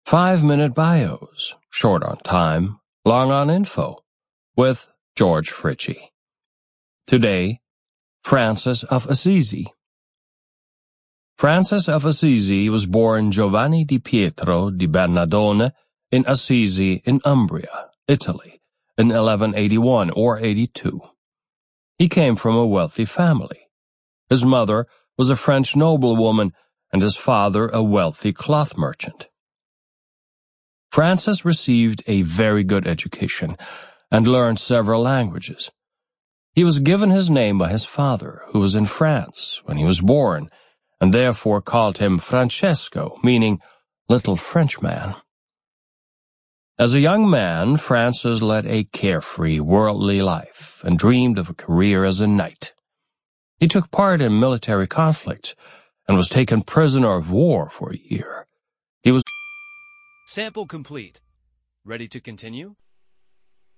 5-minute bios, short on time, long on info, with George Fritchie. Today, Francis of Assisi. Francis of Assisi was born Giovanni di Pietro di Bernardone in Assisi in Umbria, Italy, in 1181 or 82. He came from a wealthy family. His mother was a French noblewoman and his father a wealthy cloth merchant. Francis received a very good education and learned several languages. He was given his name by his father, who was in France when he was born, and therefore called him Francesco, meaning little Frenchman. As a young man, Francis led a carefree, worldly life and dreamed of a career as a knight. He took part in military conflicts and was taken prisoner of war for a year. He was Sample complete. Ready to continue?